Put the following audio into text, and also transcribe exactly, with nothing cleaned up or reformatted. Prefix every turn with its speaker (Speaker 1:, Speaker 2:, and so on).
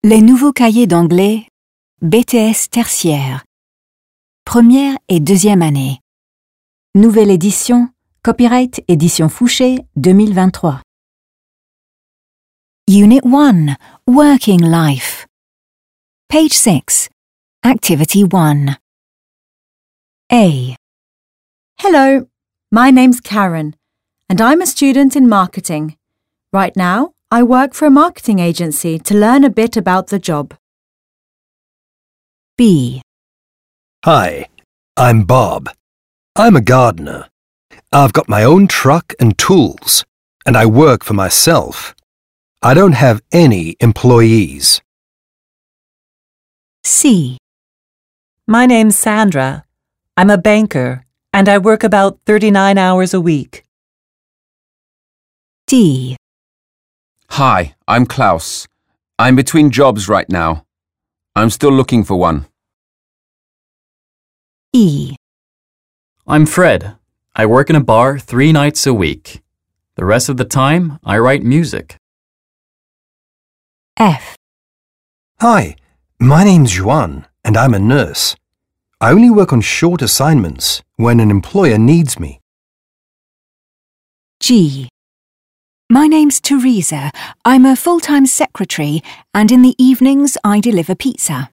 Speaker 1: Les nouveaux cahiers d'anglais B T S tertiaire. Première et deuxième année. Nouvelle édition, copyright édition Fouché deux mille vingt-trois. Unit one, Working Life. Page six, Activity one. A.
Speaker 2: Hello, my name's Karen, and I'm a student in marketing. Right now, I work for a marketing agency to learn a bit about the job.
Speaker 1: B.
Speaker 3: Hi, I'm Bob. I'm a gardener. I've got my own truck and tools, and I work for myself. I don't have any employees.
Speaker 1: C.
Speaker 4: My name's Sandra. I'm a banker, and I work about thirty-nine hours a week.
Speaker 1: D.
Speaker 5: Hi, I'm Klaus. I'm between jobs right now. I'm still looking for one.
Speaker 1: E.
Speaker 6: I'm Fred. I work in a bar three nights a week. The rest of the time, I write music.
Speaker 1: F.
Speaker 3: Hi, my name's Juan, and I'm a nurse. I only work on short assignments when an employer needs me.
Speaker 1: G. My name's Teresa. I'm a full-time secretary, and in the evenings I deliver pizza.